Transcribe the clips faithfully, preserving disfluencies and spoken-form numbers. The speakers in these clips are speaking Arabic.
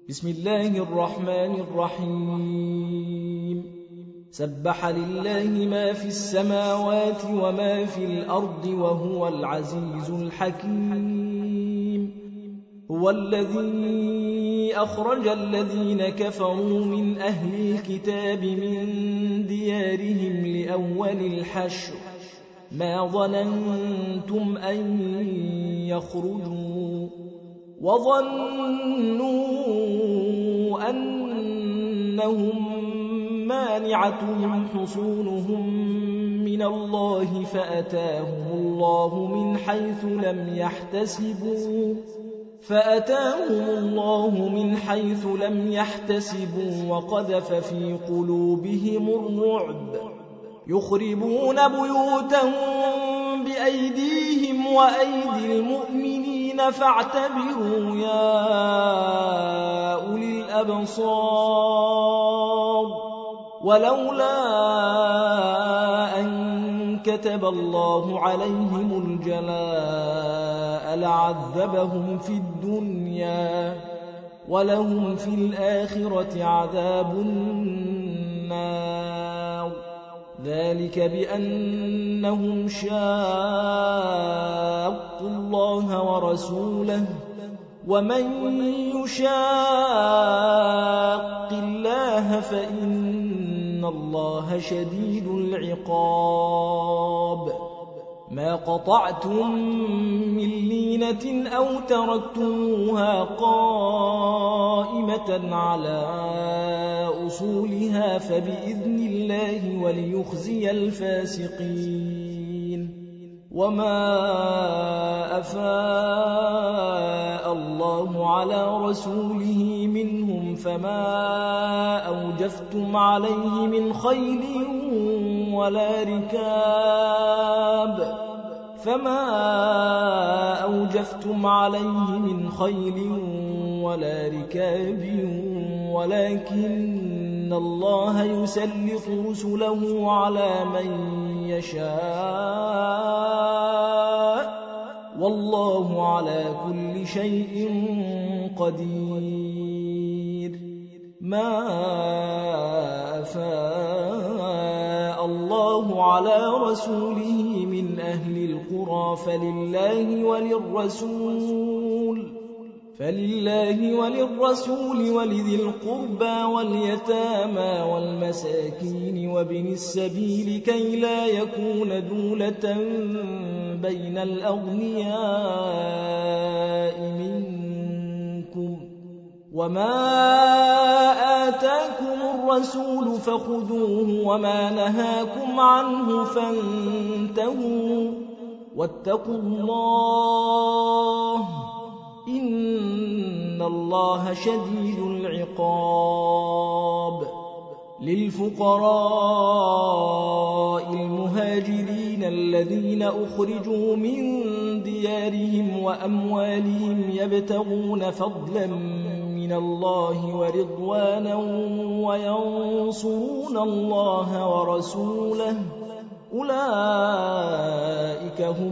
بسم الله الرحمن الرحيم سبح لله ما في السماوات وما في الأرض وهو العزيز الحكيم هو الذي أخرج الذين كفروا من أهل الكتاب من ديارهم لأول الحشر ما ظننتم أن يخرجوا وظنوا أنهم مانعتهم حصونهم من الله فأتاهم الله من حيث لم يحتسبوا فأتاهم الله من حيث لم يحتسبوا وقذف في قلوبهم الرعب يخربون بيوتهم بأيديهم وأيدي المؤمنين فاعتبروا يا أولي الأبصار ولولا أن كتب الله عليهم الجلاء لعذبهم في الدنيا ولهم في الآخرة عذاب النار ذلك بأنهم شاقوا الله ورسوله ومن يشاق الله فإن الله شديد العقاب ما قطعتم من لينة أو تركتموها قائمة على أصولها فبإذن الله وليخزي الفاسقين وما أفاء الله على رسوله منهم فما أوجفتم عليه من خيل ولا ركاب فما أوجفتم عليه من خيل ولا ركاب ولكن الله يسلط رسله على من يشاء والله على كل شيء قدير ما أفاء الله على رسوله من أهل القرى فلله وللرسول فلله وللرسول ولذي القربى واليتامى والمساكين وابن السبيل كي لا يكون دولة بين الأغنياء منكم وما آتاكم الرسول فخذوه وما نهاكم عنه فانتهوا واتقوا الله إن الله شديد العقاب للفقراء المهاجرين الذين أخرجوا من ديارهم وأموالهم يبتغون فضلا من الله ورضوانا وينصرون الله ورسوله أولئك هم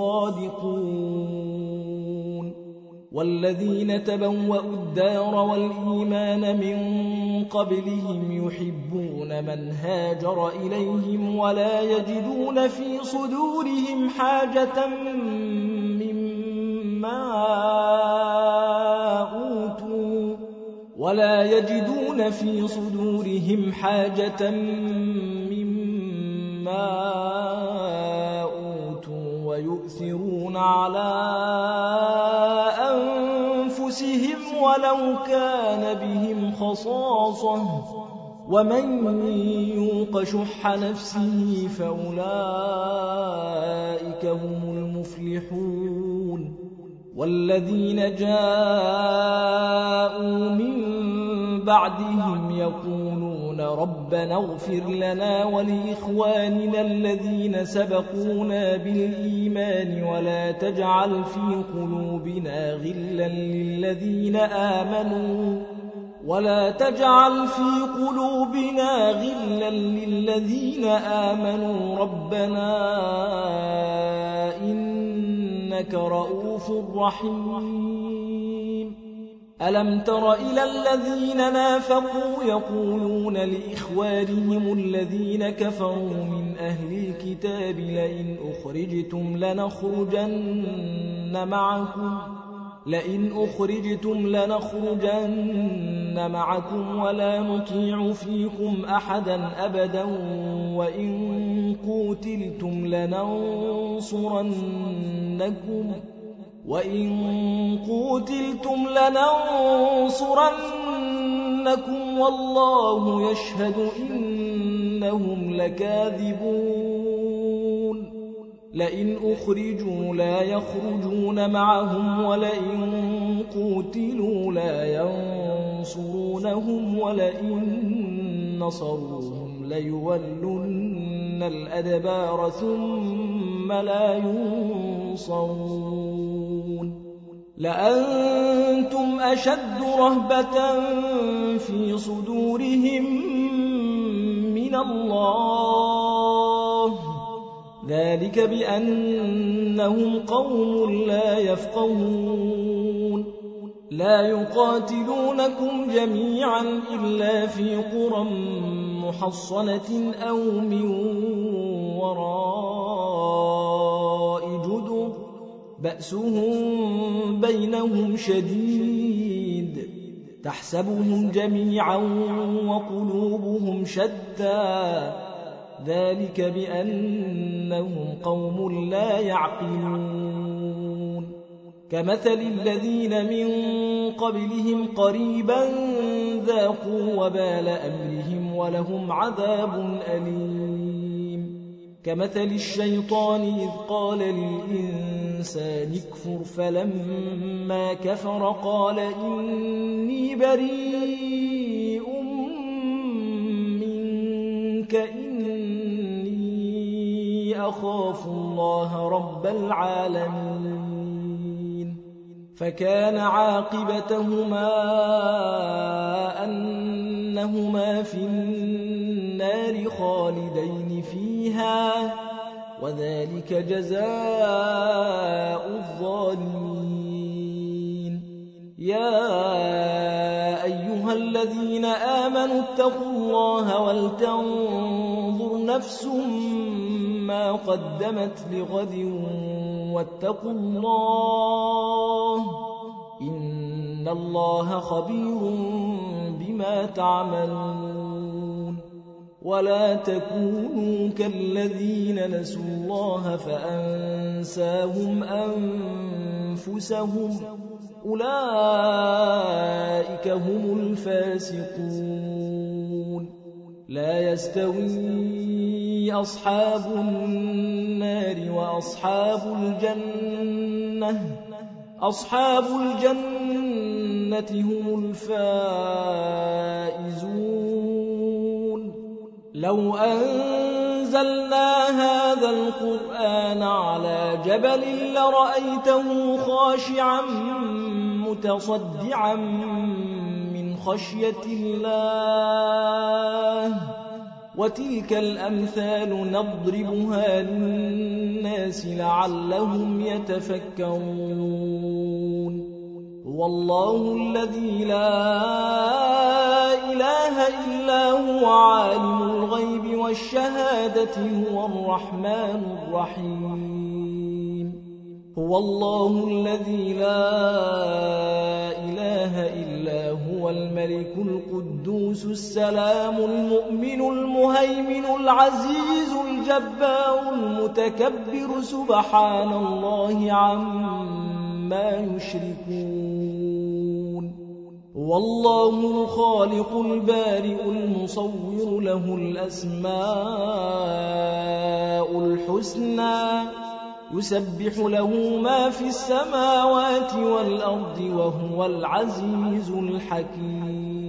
الصادقون والذين تبوأوا الدار والإيمان من قبلهم يحبون من هاجر إليهم ولا يجدون في صدورهم حاجة مما أوتوا ولا يجدون في صدورهم حاجة مما أوتوا ويؤثرون على أنفسهم ولو كان بهم خصاصة ومن يوق شح نفسه فأولئك هم المفلحون والذين جاءوا من بعدهم يقولون ربنا اغفر لنا ولإخواننا الذين سبقونا بالإيمان ولا تجعل في قلوبنا غلا للذين آمنوا ولا تجعل في قلوبنا غلا للذين آمنوا ربنا إنك رؤوف رحيم ألم تر إلى الذين نافقوا يقولون لإخوانهم الذين كفروا من أهل الكتاب لئن أخرجتم لنخرجن معكم لئن أخرجتم لنخرجن معكم ولا نطيع فيكم أحدا أبدا وإن قوتلتم لننصرنكم وإن قوتلتم لننصرنكم والله يشهد إنهم لكاذبون لئن أخرجوا لا يخرجون معهم ولئن قوتلوا لا ينصرونهم ولئن نصروهم ليولن الأدبار ثم لا ينصرون لأنتم أشد رهبة في صدورهم من الله ذلك بأنهم قوم لا يفقهون لا يقاتلونكم جميعا إلا في قرى محصنة أو من وراء جدر بأسهم بينهم شديد تحسبهم جميعا وقلوبهم شتى ذلك بأنهم قوم لا يعقلون كمثل الذين من قبلهم قريبا ذاقوا وبال أمرهم ولهم عذاب أليم كمثل الشيطان إذ قال للإنسان اكفر فلما كفر قال إني بريء منك إني أخاف الله رب العالمين فكان عاقبتهما أنهما في النار خالدين فيها وذلك جزاء الظالمين يا أيها الذين آمنوا اتقوا الله ولتنظر نفس ما قدمت لغد واتقوا الله إن الله خبير بما تعملون ولا تكونوا كالذين نسوا الله فأنساهم أنفسهم أولئك هم الفاسقون لا يستوي أصحاب النار وأصحاب الجنة أصحاب الجنة هم الفائزون لو أنزلنا هذا القرآن على جبل لرأيته خاشعا متصدعا من خشية الله وتلك الأمثال نضربها للناس لعلهم يتفكرون هو الله الذي لا إله إلا هو عالم الغيب والشهادة هو الرحمن الرحيم هو الله الذي لا إله إلا هو الملك القدوس السلام المؤمن المهيمن العزيز الجبار المتكبر سبحان الله عما يشركون هو الله الخالق البارئ المصور له الأسماء الحسنى يسبح له ما في السماوات والأرض وهو العزيز الحكيم